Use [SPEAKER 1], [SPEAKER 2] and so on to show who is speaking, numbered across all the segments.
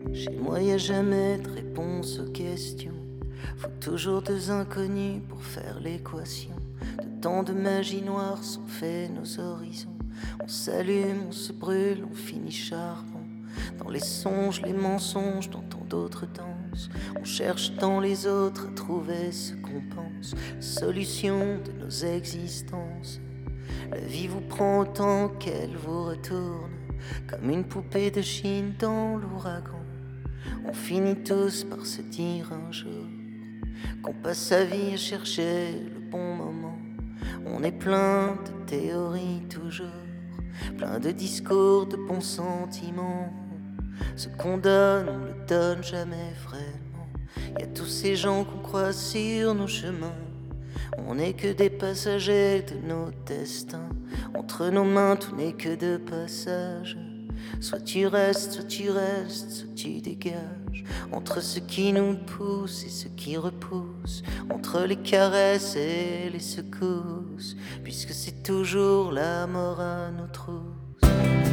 [SPEAKER 1] Chez moi y a jamais de réponse aux questions. Faut toujours deux inconnus pour faire l'équation. De tant de magie noire sont faits nos horizons. On s'allume, on se brûle, on finit charbon. Dans les songes, les mensonges, dans tant d'autres danses. On cherche dans les autres à trouver ce qu'on pense. Solution de nos existences. La vie vous prend autant qu'elle vous retourne, comme une poupée de Chine dans l'ouragan. On finit tous par se dire un jour qu'on passe sa vie à chercher le bon moment. On est plein de théories toujours, plein de discours, de bons sentiments. Ce qu'on donne, on le donne jamais vraiment. Y a tous ces gens qu'on croise sur nos chemins. On n'est que des passagers de nos destins. Entre nos mains, tout n'est que de passage. Soit tu restes, soit tu restes, soit tu dégages. Entre ce qui nous pousse et ce qui repousse, entre les caresses et les secousses, puisque c'est toujours la mort à nos trousses.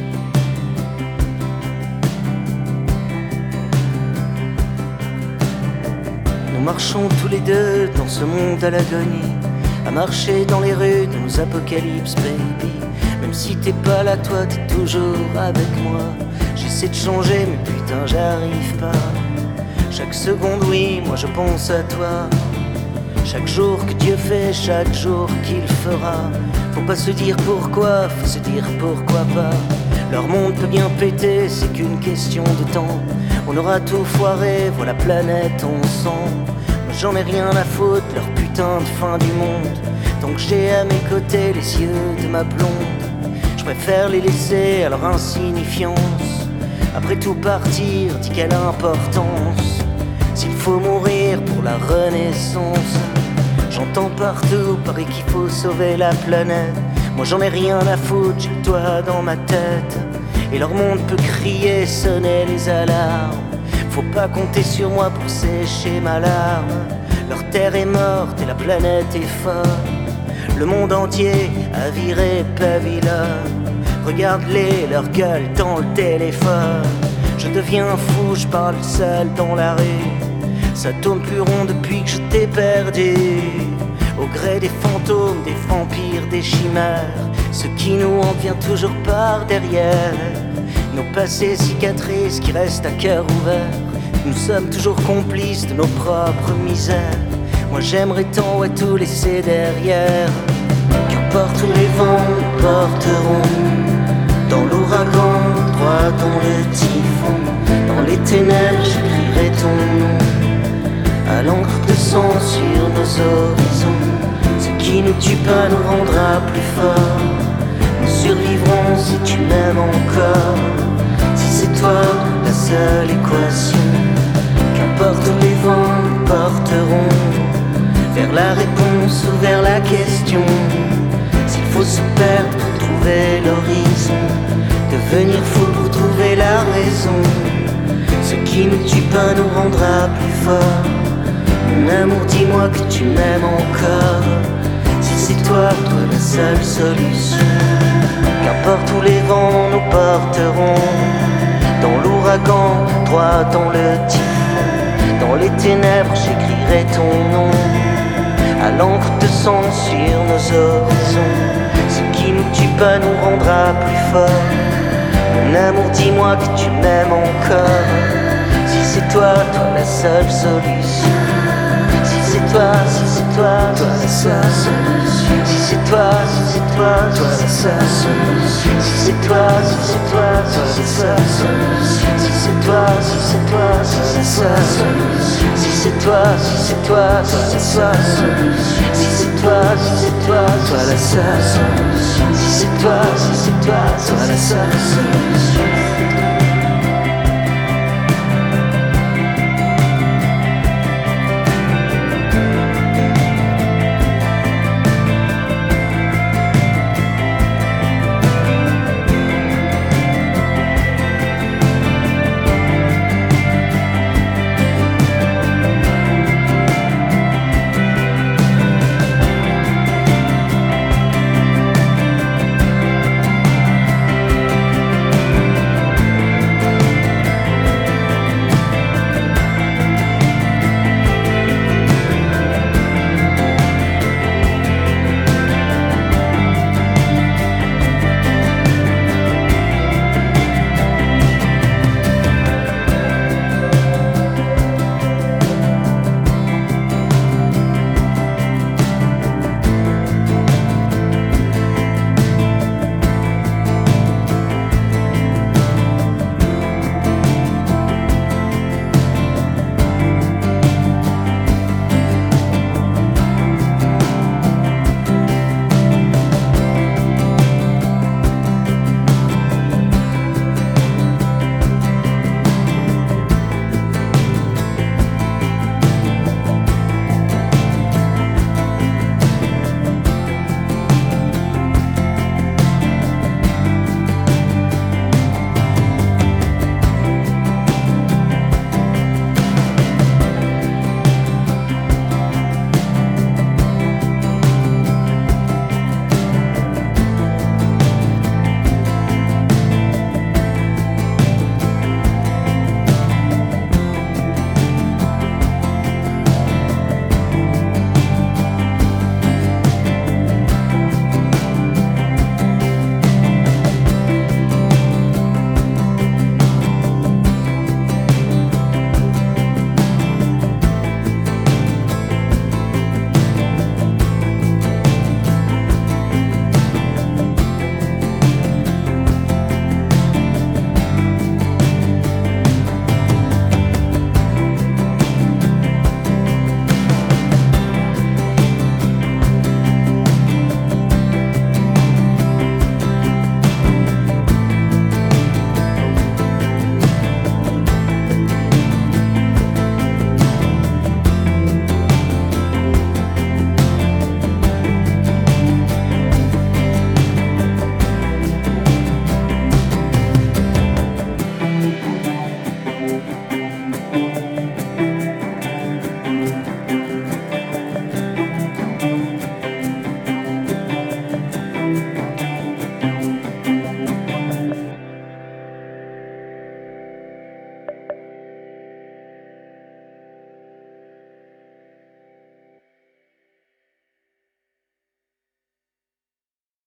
[SPEAKER 1] Nous marchons tous les deux dans ce monde à l'agonie, à marcher dans les rues de nos apocalypses, baby. Même si t'es pas là, toi t'es toujours avec moi. J'essaie de changer mais putain j'arrive pas. Chaque seconde oui, moi je pense à toi. Chaque jour que Dieu fait, chaque jour qu'il fera. Faut pas se dire pourquoi, faut se dire pourquoi pas. Leur monde peut bien péter, c'est qu'une question de temps. On aura tout foiré, voilà la planète ensemble. Moi j'en ai rien à foutre, leur putain de fin du monde. Tant que j'ai à mes côtés les yeux de ma blonde, je préfère les laisser à leur insignifiance. Après tout partir, dis quelle importance. S'il faut mourir pour la renaissance. J'entends partout, paraît qu'il faut sauver la planète. Moi j'en ai rien à foutre, j'ai toi dans ma tête. Et leur monde peut crier, sonner les alarmes. Faut pas compter sur moi pour sécher ma larme. Leur terre est morte et la planète est folle. Le monde entier a viré pavillon. Regarde-les, leur gueule dans le téléphone. Je deviens fou, je parle seul dans la rue. Ça tourne plus rond depuis que je t'ai perdu. Au gré des fantômes, des vampires, des chimères, ce qui nous hante vient toujours par derrière. Nos passés cicatrices qui restent à cœur ouvert. Nous sommes toujours complices de nos propres misères. Moi j'aimerais tant ouais, tout laisser derrière. Qu'importe où les vents nous porteront, dans l'ouragan, droit dans le typhon. Dans les ténèbres j'écrirai ton nom, à l'encre de sang sur nos horizons. Ce qui nous tue pas nous rendra plus forts. Nous survivrons si tu m'aimes encore. Si c'est toi la seule équation. Qu'importe où les vents nous porteront, vers la réponse ou vers la question. S'il faut se perdre pour trouver l'horizon, devenir fou pour trouver la raison. Ce qui nous tue pas nous rendra plus forts. Mon amour, dis-moi que tu m'aimes encore. Si c'est toi la seule solution. Qu'importe où les vents nous porteront, dans l'ouragan, droit dans le typhon. Dans les ténèbres, j'écrirai ton nom, à l'encre de sang sur nos horizons. Ce qui nous tue pas nous rendra plus forts. Mon amour, dis-moi que tu m'aimes encore. Si c'est toi la seule solution. Si c'est toi la seule solution. Si c'est toi la seule solution. Si c'est toi la seule solution. Si c'est toi la seule solution. Si c'est toi la seule solution. Si c'est toi la seule